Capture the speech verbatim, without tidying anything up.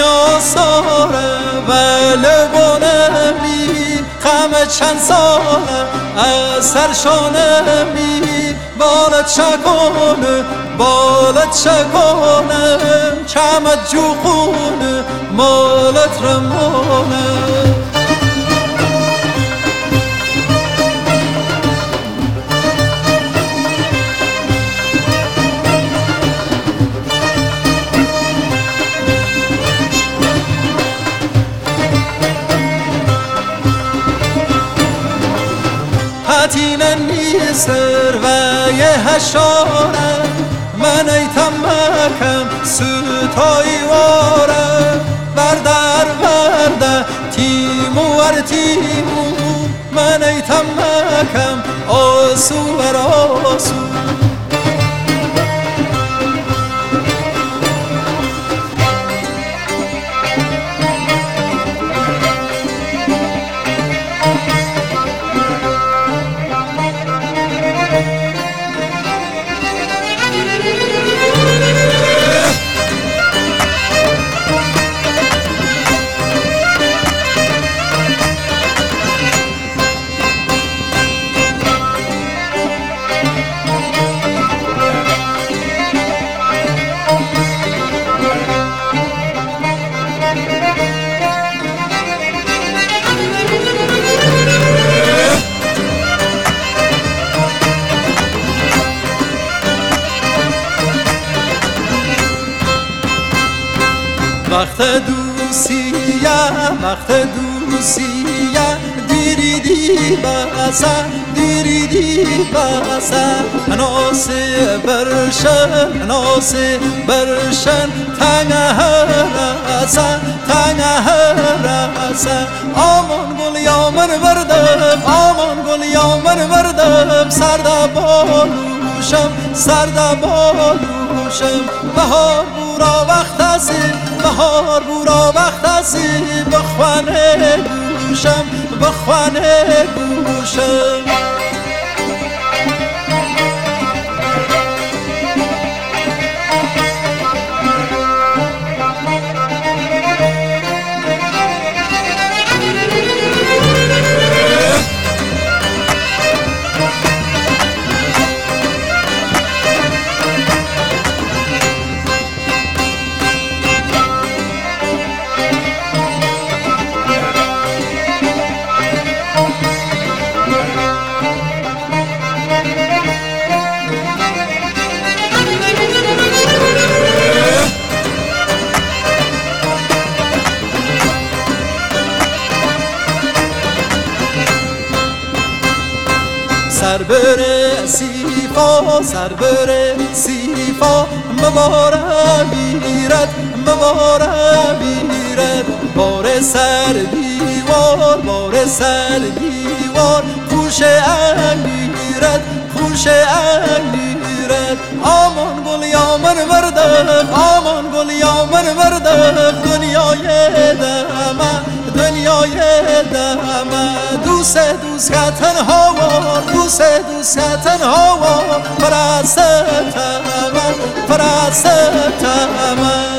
آساره ولی بانمی غم چند ساله از سرشانه می بالت چکانه بالت چکانه کمت جوخونه مالت رمانه هتیننی سر و یه هشاره من ایتم مکم ستایی واره بردر برده تیمو ور تیمو من ایتم مکم آسو ور آسو وقت دوسیه وقت دوسیه دیری دی بسه دیری دی بسه ناسه برشن ناسه برشن تنه هرسه تنه هرسه آمان گل یامن وردم آمان گل یامن وردم سرده بالوشم سرده بالوشم بهار بورا وقت هستی بهار بورا وقت هستی بخوانه گوشم بخوانه گوشم سر بره سیفا سر بره سیفا مباره بیرد مباره بیرد بار سر دیوار بار سر دیوار خوش انگیرد خوش انگیرد آمان گل یامن وردم آمان گل یامن وردم دنیای دمه دنیای دمه دوست دوست که تنها وار دوست دوست که تنها وار پرست تمه پرست تمه